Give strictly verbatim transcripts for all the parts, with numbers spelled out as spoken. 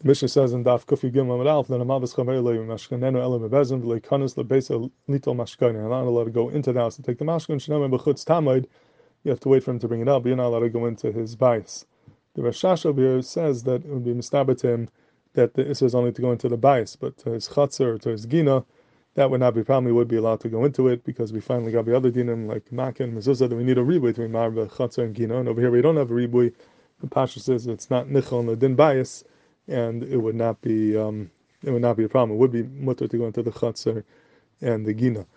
Mishnah says in Daf Kufi Gim Amud Alf that a Mavis Chamer Lo Mashkanenu Elo Mebezin V'Lo Kanis LeBeisa Litol Mashkani. You're not allowed to go into the house to take the mashkan. Shnei B'Chutz Tamid. You have to wait for him to bring it up, but you're not allowed to go into his bias. The Rashash over here says that it would be mistaber to him that the Isser is only to go into the bias, but to his Chatzar or to his Gina, that would not be a problem. He would be allowed to go into it because we finally got the other dinim like Makin, Mezuzah, that we need a ribui between Marba, Chatzar, and Gina. And over here we don't have a ribui. The Pasha says it's not Nichol and the Din bias, and it would not be um, it would not be a problem. It would be mutter to go into the Chatzar and the Gina.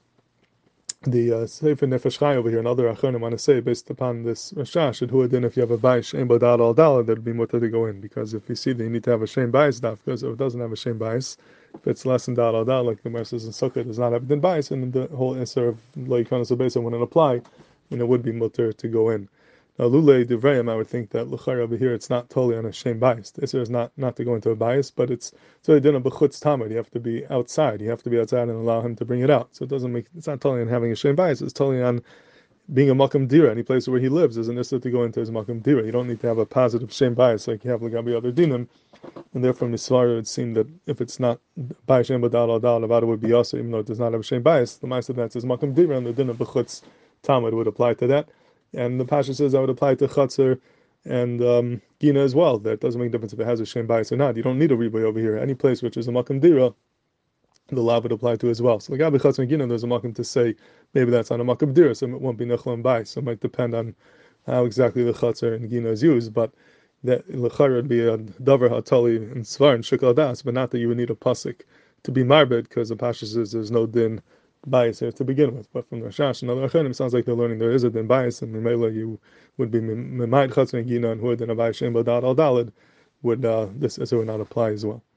The uh, Sefer Nefesh Chai over here, and other Acharonim want to say, based upon this Rashash, and who then if you have a bias Shein Bo Dal Al Dal, that would be mutter to go in, because if you see that you need to have a Shein bias daf, because if it doesn't have a Shein bias, if it's less than Dal Al Dal, like the Gemara says in Sukkah, does not have a Din bias, and the whole answer of Lo Yikanos Obesa wouldn't apply, and it would be mutter to go in. Now, Lule Divrayim, I would think that L'char over here, it's not totally on a shame bias. The Isser is not, not to go into a bias, but it's so did a b'chutz tamid. You have to be outside. You have to be outside and allow him to bring it out. So it doesn't make, it's not totally on having a shame bias. It's totally on being a makam dira. Any place where he lives is an Isser to go into his makam dira. You don't need to have a positive shame bias like you have l'gabi other dinim. And therefore, Misvar, it would seem that if it's not by shame badal or dal, Avada would be also, even though it does not have a shame bias. The Ma'aseh that's his makam dira, and the din of b'chutz tamid would apply to that. And the Pasha says that would apply to Chatzar and um, Gina as well. That doesn't make a difference if it has a Shem bias or not. You don't need a Riboy over here. Any place which is a Makam Dira, the law would apply to as well. So, like Abba Chatzar and Gina, there's a Makam to say maybe that's on a Makam Dira, so it won't be Nechlam bias. So it might depend on how exactly the Chatzar and Gina is used. But that L'chara would be a Davar Hatali and Svar and Shikal Das, but not that you would need a Pasik to be Marbid, because the Pasha says there's no din bias here to begin with, but from the Rashash and other Acharonim, it sounds like they're learning there is a din bias, and Mimela you would be Mimayid Chatzar and Gina, and who would then a bias Shein Bo Dal Al Dalid, would uh, this Isser would not apply as well.